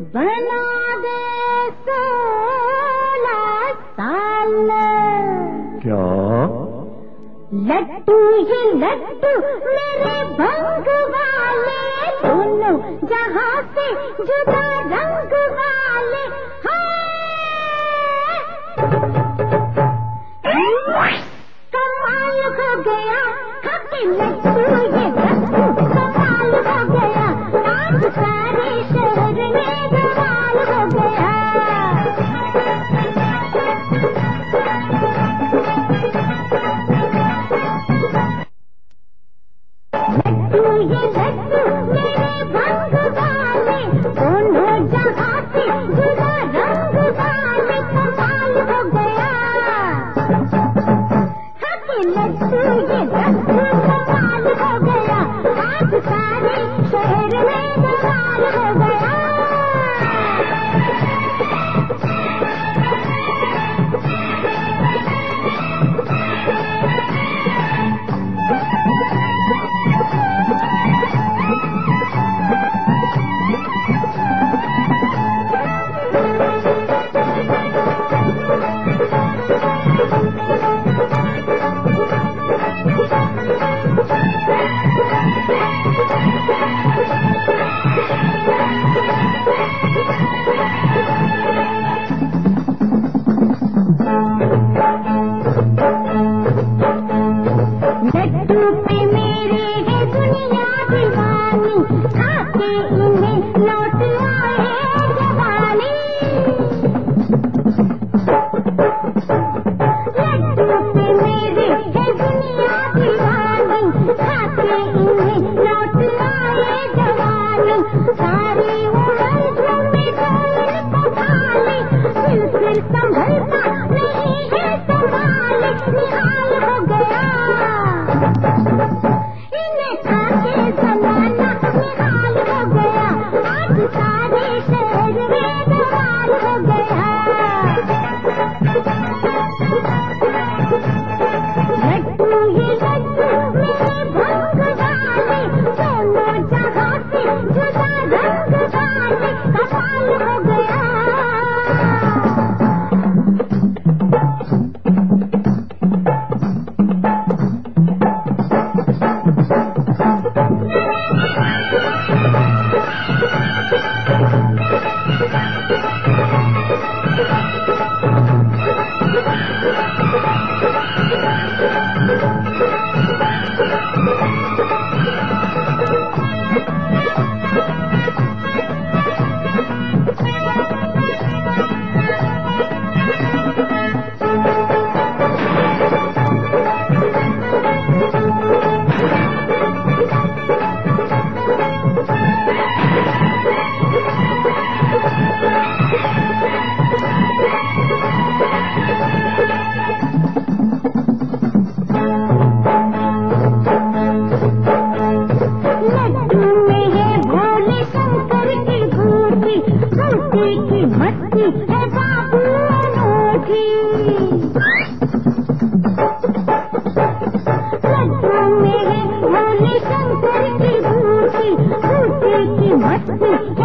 बना दे 16 साल। क्या? लड्डू ही लड्डू मेरे भंग वाले, दोनों जहां से जुदा रंग वाले। कमाल हो गया खाके लड्डू ये लड्डू, कमाल हो गया आज सारे शहर में कमाल हो गया। लड्डू ये लड्डू मेरे भंग वाले, दोनों जहां से जुदा रंग वाले, कमाल हो गया खाके लड्डू ये लड्डू, कमाल हो गया आज सारे शहर में कमाल हो गया। लड्डू पे मेरे है दुनिया दीवानी, खाके इन्हें लौट आए जवानी। लड्डू पे मेरे है दुनिया दीवानी, खाके इन्हें लौट आए जवानी। सारी उम्र झूमे ढोल पखाले, फिर संभलता नहीं है संभाले, निहाल हो गया इन्हें खाके जमाना, निहाल हो गया आज सारे शहर में कमाल हो गया। लड्डू ये लड्डू मेरे भंग वाले, दोनों जहां से जुदा रंग वाले, कमाल हो गया। लड्डू में है भोले शंकर की बूटी, बूटी की मस्ती है बाबू अनूठी। लड्डू में है भोले शंकर की बूटी, बूटी की मस्ती